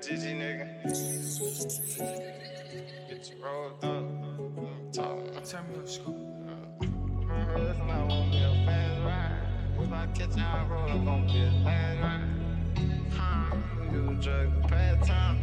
GG nigga. Get you rolled up. Tell me what's going on. It's not gonna be a fast ride. If I catch you, I roll, it's gonna be a fast ride. You drug the past time.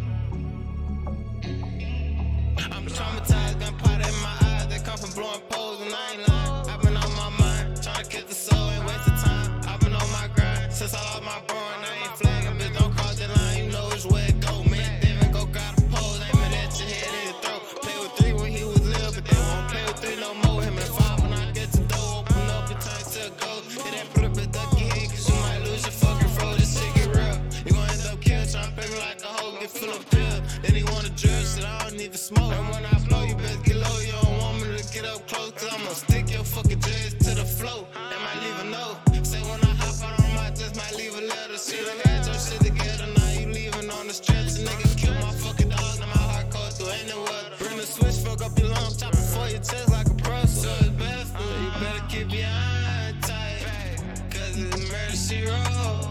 I'm traumatized, gun powder in my eyes. They come from blowing poles and I ain't lying. I've been on my mind, trying to catch the soul, ain't wasting time. I've been on my grind since I lost my bro and I ain't flagging. Bitch, don't cross the line, you know it's where it go. Man, David go grab a pose, aiming at your head in your throat. Play with 3 when he was little, but they won't play with 3 no more. Him and 5 when I get the door, open up and turn to a ghost. Hit that put up a ducky head, cause you might lose your fucking froze. This shit get real. You gon' end up killed, trying to pay me like a hoe, get full of pills. Then he wanna drill shit, I don't need to smoke. And when I blow, you best get low, you don't want me to get up close, cause I'ma stick your fucking dreads to the floor. And might leave a note. Say when I hop out on my just might leave a letter. Shit, I got your shit together, now you leaving on the stretch. A nigga kill my fucking dog, now my heart goes through anywhere. Bring the switch, fuck up your lungs, chop before your chest like a brush. So it's best, you better keep your eye tight, cause it's murder she roll.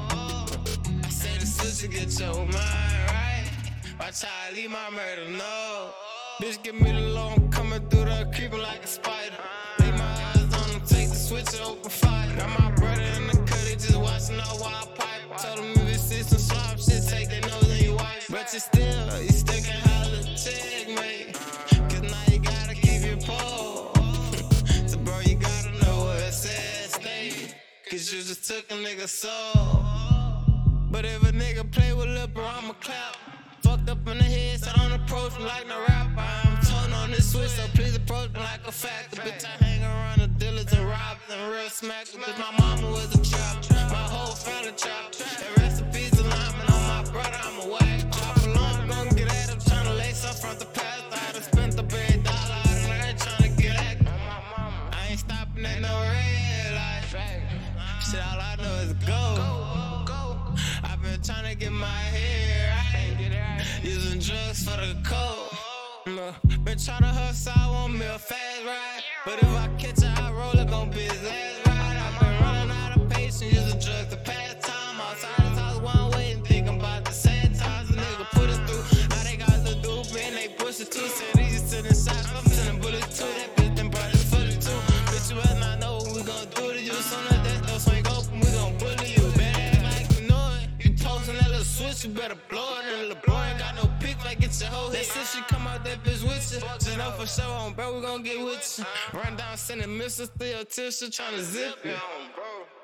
I say the switch to get your mind right. Watch how I leave my murder, no. Bitch, give me the low, I'm coming through the creeping like a spider. Lay my eyes on them, take the switch and open fire. Got my brother in the cut, he just watching all while I pipe. Told him if you see some slop shit, take their nose in your wife. But you still can't holler, checkmate. Cause now you gotta keep your pole. So bro, you gotta know what it says, stay. Cause you just took a nigga's soul. But if a nigga play with lip, bro, I'ma clap. Fucked up in the head, so don't approach me like no rapper. I'm tone on this switch, so please approach me like a factor. Bitch, I hang around the dealers and robbers and real smackers. Bitch, my mama was a trap, my whole family trap. And recipes alignment on my brother, I'm a whack. Drop along, gon' get at him, tryna lace up front the past. I done spent the $1 billion and I ain't tryna get at him. I ain't stopping at no red light. Shit, all I know is go. I've been tryna get my hair right, using drugs for the cold. Been tryna hustle, I want me a fast ride. But if I catch it, I roll it, gon' be his last ride. I've been running out of patience, using drugs to pass time. Outside the house one way and thinking about the sad times a nigga put us through. Now they got the dope and they push it too. Said he just sitting shots, I'm sending bullets too. That bitch then brought his footage too. Bitch, you better not know what we gon' do to you. Soon as that door swing open, we gon' bully you. Better act like you know it. You toastin' that little switch, you better blow it. And little boy ain't got no pick, like get your hoe hit. That shit, she come out that bitch with you. Just know for sure, on bro, we gon' get with you. Run down, sending missiles through your tissue, tryna zip you.